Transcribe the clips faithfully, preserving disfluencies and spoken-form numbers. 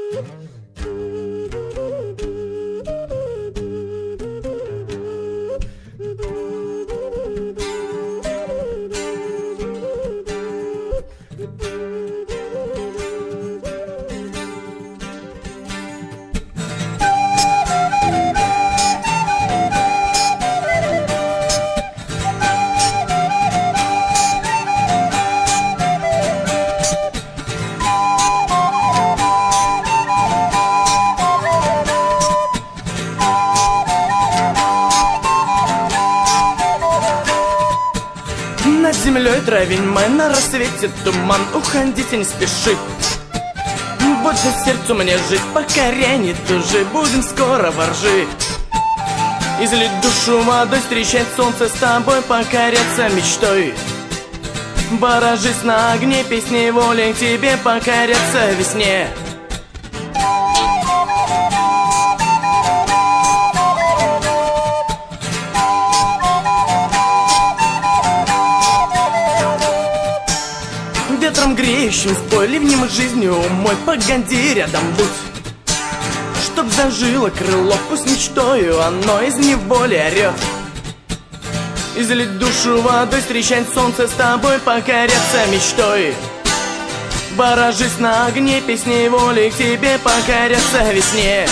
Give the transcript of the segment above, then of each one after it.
Над землей травень май, на рассвете туман. Уходите, не спеши, больше сердцу мне жить. Покоряй, не тужи, будем скоро во ржи. Излить душу водой, встречать солнце, с тобой покоряться мечтой. Борожись на огне, песней воли к тебе покоряться весне. Ветром греющим спой, ливнем жизнью мой, погоди рядом будь. Чтоб зажило крыло, пусть мечтою оно из неволи орёт. Излить душу водой, встречать солнце, с тобой покоряться мечтой. Борожись на огне, песней воли к тебе покоряться весне.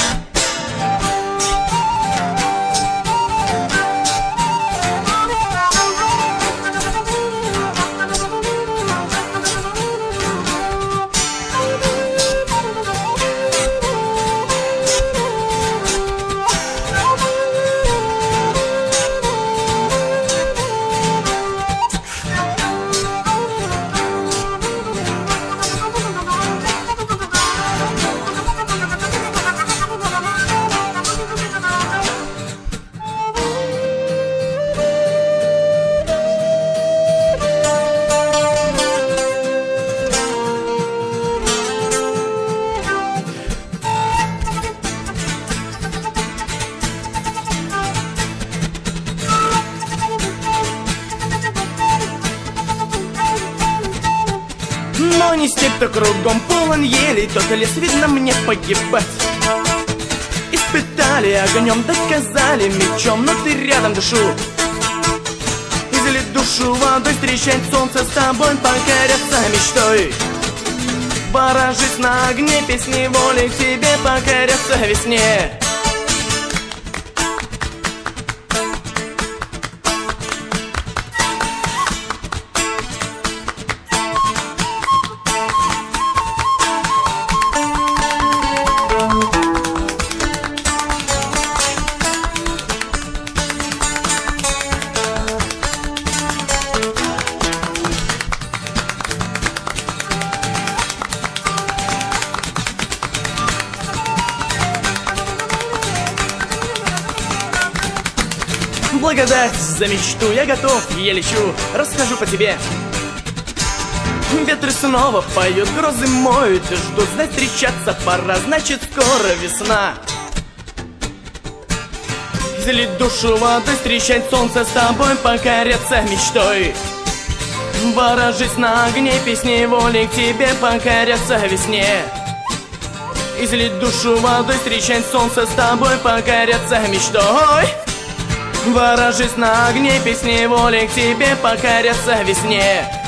Но не степь, то кругом полон елей, тот лес, видно мне погибать. Испытали огнем, доказали мечом, но ты рядом, дышу. Излить душу водой, встречать солнце, с тобой покоряться мечтой. Борожись на огне, песни воли к тебе покоряться весне. Благодать за мечту, я готов, я лечу, расскажу по тебе. Ветры снова поют, грозы моют и ждут. Знать, встречаться пора, значит скоро весна. Излить душу водой, встречать солнце, с тобой покоряться мечтой. Борожись на огне, песней воли к тебе покоряться весне. Излить душу водой, встречать солнце, с тобой покоряться мечтой. Борожись на огне, песней воли к тебе покоряться весне.